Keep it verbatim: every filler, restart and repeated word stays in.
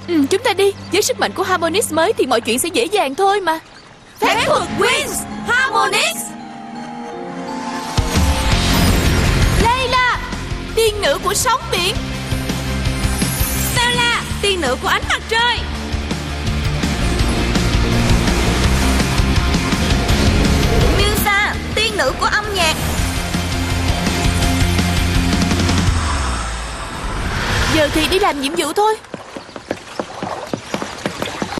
Ừ, chúng ta đi. Với sức mạnh của Harmonix mới thì mọi chuyện sẽ dễ dàng thôi mà. Phép thuật Wings Harmonix. Layla, tiên nữ của sóng biển. Stella, tiên nữ của ánh mặt trời. Musa, tiên nữ của âm nhạc. Giờ thì đi làm nhiệm vụ thôi.